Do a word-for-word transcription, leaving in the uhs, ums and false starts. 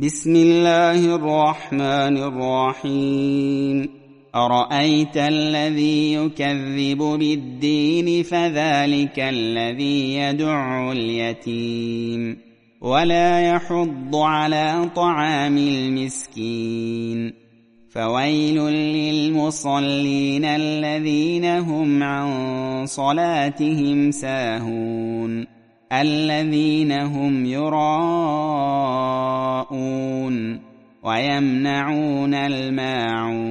بسم الله الرحمن الرحيم أرأيت الذي يكذب بالدين فذلك الذي يدع اليتيم ولا يحض على طعام المسكين فويل للمصلين الذين هم عن صلاتهم ساهون الذين هم يراءون ويمنعون الماعون